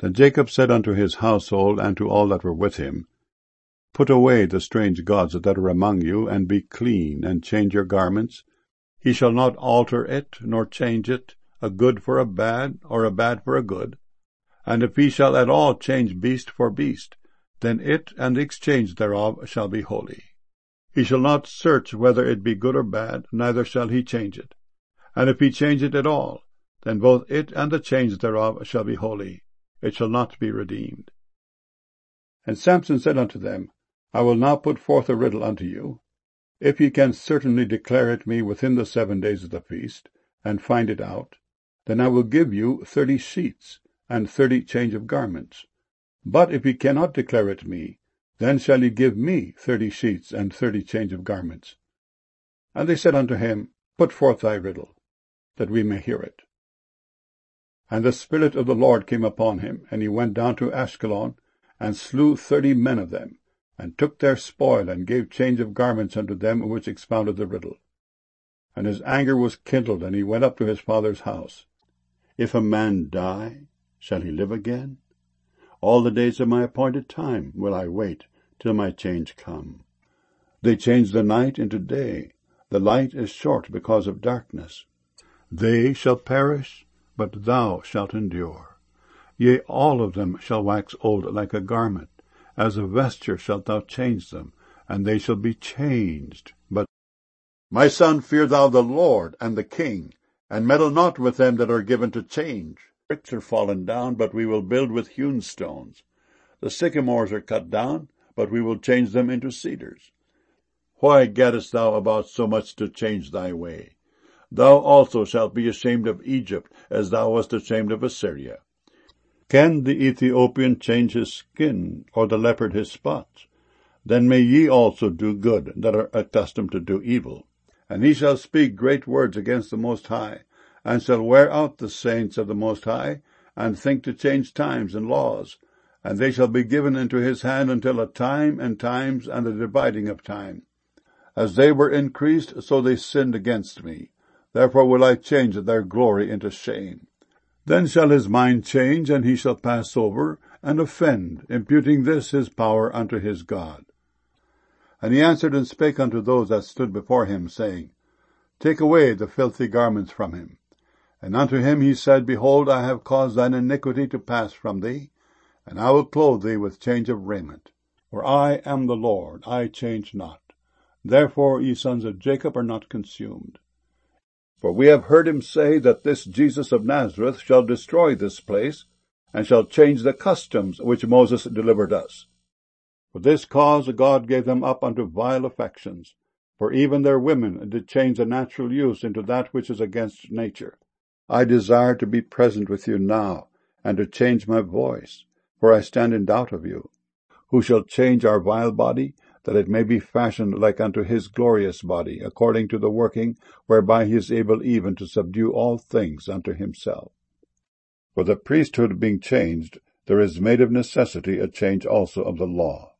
Then Jacob said unto his household and to all that were with him, Put away the strange gods that are among you, and be clean, and change your garments. He shall not alter it, nor change it, a good for a bad, or a bad for a good. And if he shall at all change beast for beast, then it and the exchange thereof shall be holy. He shall not search whether it be good or bad, neither shall he change it. And if he change it at all, then both it and the change thereof shall be holy. It shall not be redeemed. And Samson said unto them, I will now put forth a riddle unto you. If ye can certainly declare it me within the 7 days of the feast, and find it out, then I will give you 30 sheets, and 30 change of garments. But if ye cannot declare it me, then shall ye give me 30 sheets, and 30 change of garments. And they said unto him, Put forth thy riddle, that we may hear it. And the Spirit of the Lord came upon him, and he went down to Ashkelon, and slew 30 men of them, and took their spoil, and gave change of garments unto them which expounded the riddle. And his anger was kindled, and he went up to his father's house. If a man die, shall he live again? All the days of my appointed time will I wait, till my change come. They change the night into day. The light is short because of darkness. They shall perish, but thou shalt endure. Yea, all of them shall wax old like a garment. As a vesture shalt thou change them, and they shall be changed. But, my son, fear thou the Lord and the king, and meddle not with them that are given to change. Bricks are fallen down, but we will build with hewn stones. The sycamores are cut down, but we will change them into cedars. Why gaddest thou about so much to change thy way? Thou also shalt be ashamed of Egypt, as thou wast ashamed of Assyria. Can the Ethiopian change his skin, or the leopard his spots? Then may ye also do good, that are accustomed to do evil. And he shall speak great words against the Most High, and shall wear out the saints of the Most High, and think to change times and laws. And they shall be given into his hand until a time and times and the dividing of time. As they were increased, so they sinned against me. Therefore will I change their glory into shame. Then shall his mind change, and he shall pass over, and offend, imputing this his power unto his God. And he answered and spake unto those that stood before him, saying, Take away the filthy garments from him. And unto him he said, Behold, I have caused thine iniquity to pass from thee, and I will clothe thee with change of raiment. For I am the Lord, I change not. Therefore ye sons of Jacob are not consumed. For we have heard him say that this Jesus of Nazareth shall destroy this place, and shall change the customs which Moses delivered us. For this cause God gave them up unto vile affections, for even their women did change the natural use into that which is against nature. I desire to be present with you now, and to change my voice, for I stand in doubt of you. Who shall change our vile body, that it may be fashioned like unto his glorious body, according to the working whereby he is able even to subdue all things unto himself. For the priesthood being changed, there is made of necessity a change also of the law.